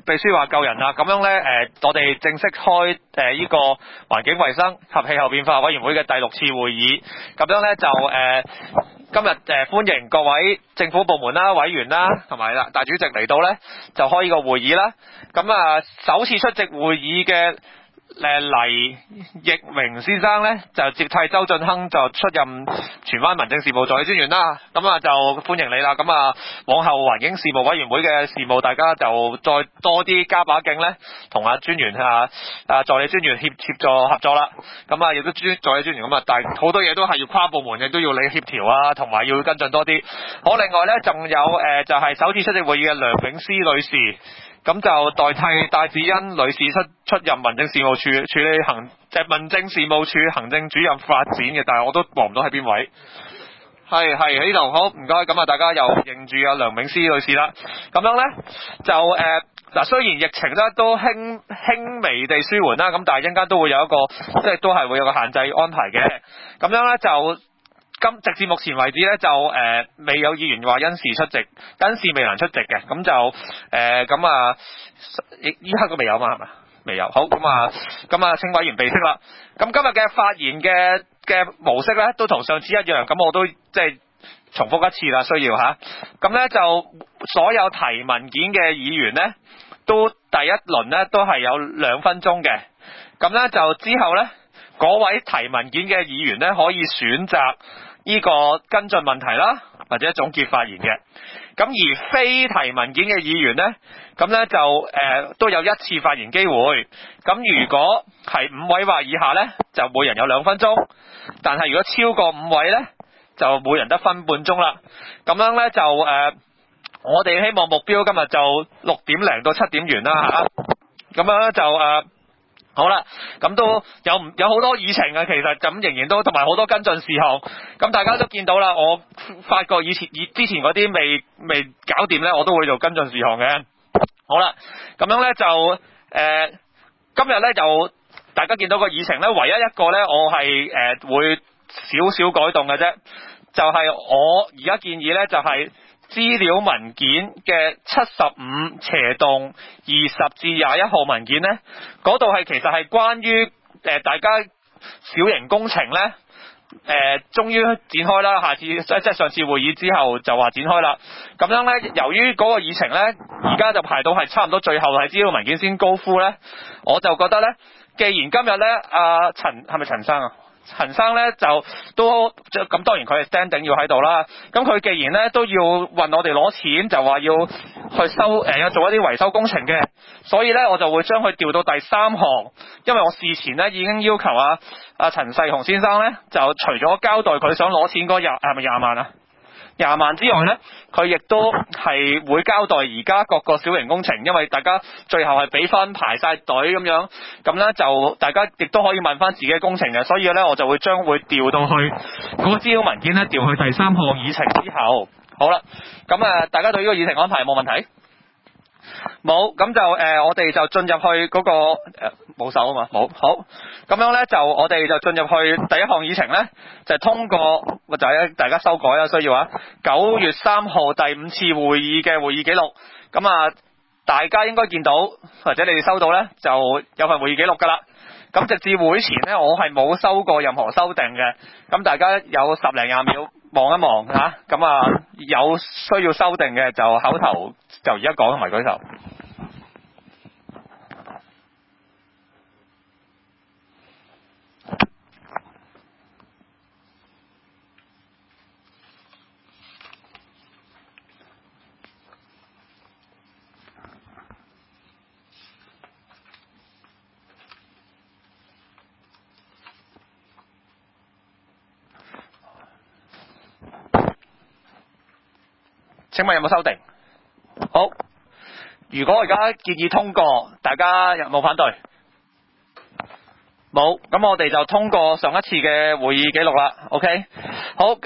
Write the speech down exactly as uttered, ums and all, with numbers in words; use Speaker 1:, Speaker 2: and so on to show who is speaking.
Speaker 1: 秘書話救人啦，咁樣咧誒、呃，我哋正式開誒呢、呃這個環境衛生及氣候變化委員會嘅第六次會議，咁樣咧就誒、呃、今日誒、呃、歡迎各位政府部門啦、委員啦同埋啦大主席嚟到咧，就開呢個會議啦。咁啊，首次出席會議嘅誒黎奕明先生咧，就接替周俊亨就出任荃灣民政事務助理專員啦。咁啊就歡迎你啦。咁啊往後環境事務委員會嘅事務，大家就再多啲加把勁咧，同阿專員啊啊助理專員協協助合作啦。咁啊亦都專助理專員咁啊，但係好多嘢都係要跨部門嘅，都要你協調啊，同埋要跟進多啲。好，另外咧仲有誒、呃、就係、是、首次出席會議嘅梁永詩女士。咁就代替戴子欣女士出出任民政事務處處理行即係、就是、民政事務處行政主任發展嘅，但係我都望唔到喺邊位。係係喺呢度，好唔該。咁啊，大家又認住阿梁永詩女士啦。咁樣咧就誒嗱、呃，雖然疫情咧都輕輕微地舒緩啦，咁但係陣間都會有一個即係都係會有個限制安排嘅。咁樣咧就。今直至目前為止咧，就誒、呃、未有議員話因事出席，因事未能出席嘅，咁就誒咁、呃、啊，依刻都未有嘛，係咪？未有。好，咁啊，咁啊，請委員備悉啦。咁今日嘅發言嘅嘅模式咧，都同上次一樣，咁我都即係重複一次啦，需要吓。咁咧就所有提文件嘅議員咧，都第一輪咧都係有兩分鐘嘅，咁咧就之後咧嗰位提文件嘅議員咧可以選擇呢個跟進問題啦，或者總結發言嘅。咁而非提文件嘅議員呢，咁呢就誒、呃、都有一次發言機會。咁如果係五位或以下呢，就每人有兩分鐘。但係如果超過五位呢，就每人得分半鐘啦。咁樣呢，就誒、呃，我哋希望目標今日就六點零到七點完啦嚇。咁樣就誒。呃好啦，咁都有唔有好多議程啊，其實咁仍然都同埋好多跟進事項，咁大家都見到啦。我發覺以前以之前嗰啲未未搞掂呢，我都會做跟進事項嘅。好啦，咁樣呢，就誒、呃、今日呢，就大家見到個議程呢，唯一一個呢，我係誒、呃、會少少改動嘅啫，就係、是、我而家建議呢，就係、是。資料文件嘅七十五斜洞二十至廿一號文件呢，嗰度係其實係關於誒、呃、大家小型工程呢，誒、呃、終於展開啦。下次即係上次會議之後就話展開啦。咁樣呢，由於嗰個議程呢，而家就排到係差唔多最後係資料文件先高呼呢，我就覺得呢，既然今日呢，阿、呃、陳係咪陳生啊？陳生咧就都咁，當然佢係 standing 要喺度啦。咁佢既然咧都要問我哋攞錢，就話要去收誒、呃，做一啲維修工程嘅，所以咧我就會將佢調到第三項，因為我事前咧已經要求啊阿陳世雄先生咧，就除咗交代佢想攞錢嗰廿係咪廿萬啊？廿萬之外呢，佢亦都係會交代而家各個小型工程，因為大家最後係俾分排晒隊咁樣，咁呢就大家亦都可以問翻自己嘅工程嘅，所以呢，我就會將會調到去嗰個資料文件呢，調去第三項議程之後。好啦，咁啊，大家對呢個議程安排冇問題？冇，咁就誒、呃，我哋就進入去嗰、那個誒冇手啊嘛，冇好，咁樣呢，就我哋就進入去第一項議程呢，就係、通過或者大家修改啦，需要啊，九月三號第五次會議嘅會議記錄，咁啊，大家應該見到或者你哋收到呢，就有份會議記錄噶啦。咁直至會前呢，我係冇收過任何修訂嘅，咁大家有十零廿秒望一望吓，咁啊有需要修訂嘅就口頭就而家講同埋舉手。請問有冇修訂？好，如果我而家建議通過，大家有冇反對？冇，咁我哋就通過上一次嘅會議記錄啦。OK，好。